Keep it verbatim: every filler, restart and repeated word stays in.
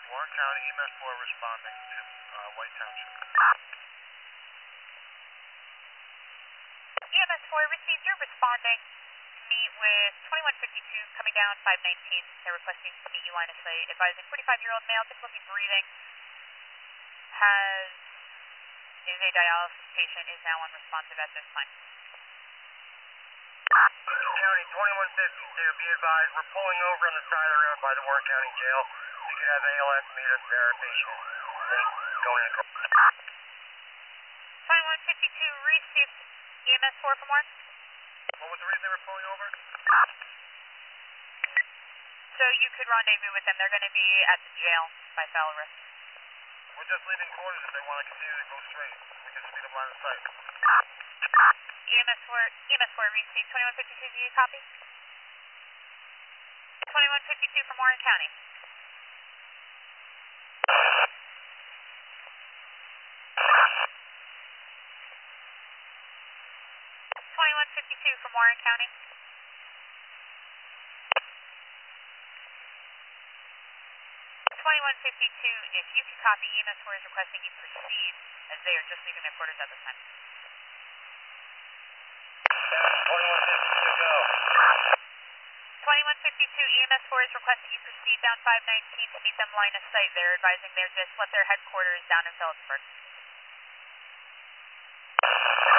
Warren County, E M S four responding to uh, White Township. E M S four received. You're responding to meet with twenty-one fifty-two coming down five nineteen. They're requesting to meet you line of sight, advising forty-five-year-old male, difficulty breathing, has, is a dialysis patient, is now unresponsive at this time. County twenty-one fifty-two, be advised, we're pulling over on the side of the road by the Warren County Jail. You could have A L S meet us there, patient going across. twenty-one fifty-two received. E M S four from Warren. What was the reason they were pulling over? So you could rendezvous with them. They're going to be at the jail by foul risk. We're just leaving quarters if they want to continue to go straight. We can speed up line of sight. E M S four, E M S four received. twenty-one fifty-two, do you copy? twenty-one fifty-two from Warren County. twenty-one fifty-two from Warren County. twenty-one fifty-two, if you can copy, E M S four is requesting you proceed as they are just leaving their quarters at this time. twenty-one fifty-two, go. twenty-one fifty-two, E M S four is requesting you proceed down five nineteen to meet them line of sight. They're advising they're just left their headquarters down in Phillipsburg.